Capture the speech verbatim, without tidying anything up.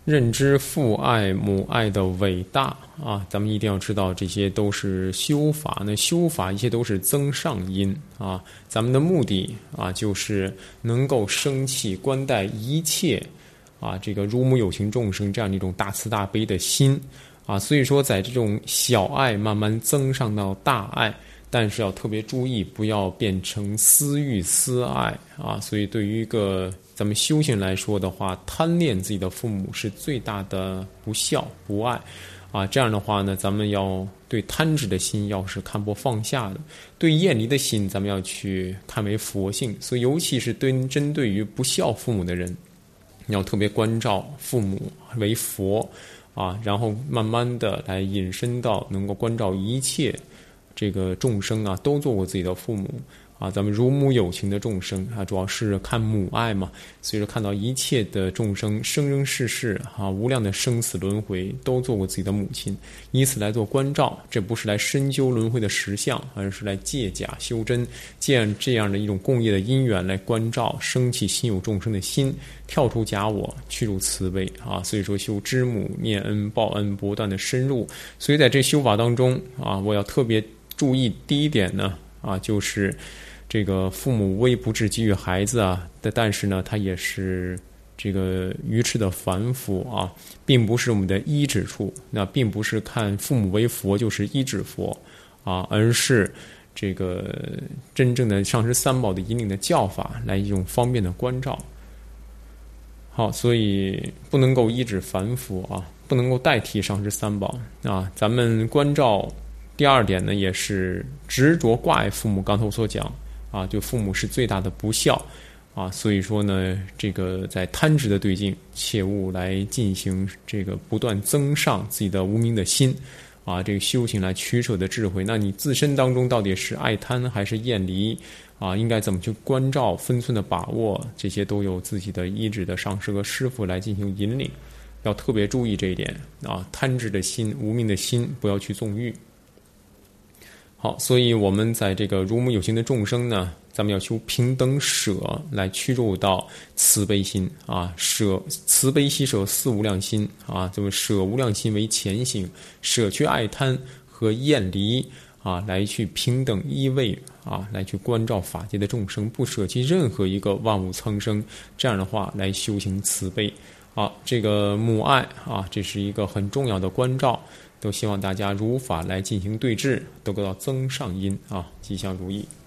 认知父爱母爱的伟大啊，咱们一定要知道这些都是修法，那修法一切都是增上因啊，咱们的目的啊就是能够生起观待一切啊这个如母有情众生这样的一种大慈大悲的心啊，所以说在这种小爱慢慢增上到大爱，但是要特别注意不要变成私欲私爱啊，所以对于一个咱们修行来说的话，贪恋自己的父母是最大的不孝不爱啊。这样的话呢，咱们要对贪执的心要是看破放下的，对厌离的心咱们要去看为佛性。所以尤其是对针对于不孝父母的人，你要特别关照父母为佛啊，然后慢慢的来引申到能够关照一切这个众生啊，都做过自己的父母啊，咱们如母有情的众生啊，主要是看母爱嘛，所以说看到一切的众生生生世世啊，无量的生死轮回都做过自己的母亲，以此来做关照，这不是来深究轮回的实相，而是来借假修真，借这样的一种共业的因缘来关照，升起心有众生的心，跳出假我，去入慈悲啊。所以说修知母念恩报恩，不断的深入。所以在这修法当中啊，我要特别注意第一点呢啊，就是这个父母微不至给予孩子啊，但是呢，他也是这个愚痴的凡夫啊，并不是我们的依止处。那并不是看父母为佛就是依止佛啊，而是这个真正的上师三宝的引领的教法来一种方便的关照。好，所以不能够依止凡夫啊，不能够代替上师三宝啊。咱们关照第二点呢，也是执着挂碍父母。刚才我所讲啊，就父母是最大的不孝啊，所以说呢，这个在贪执的对境，切勿来进行这个不断增上自己的无明的心啊，这个修行来取舍的智慧。那你自身当中到底是爱贪还是厌离啊？应该怎么去关照、分寸的把握，这些都有自己的依止的上师和师父来进行引领，要特别注意这一点啊，贪执的心、无明的心，不要去纵欲。好，所以我们在这个如母有情的众生呢，咱们要修平等舍来驱入到慈悲心啊，舍慈悲喜舍四无量心啊，这么舍无量心为前行，舍去爱贪和厌离啊，来去平等依偎啊，来去关照法界的众生，不舍弃任何一个万物苍生，这样的话来修行慈悲啊，这个母爱啊，这是一个很重要的关照。都希望大家如法来进行对治，都得到增上因啊，吉祥如意。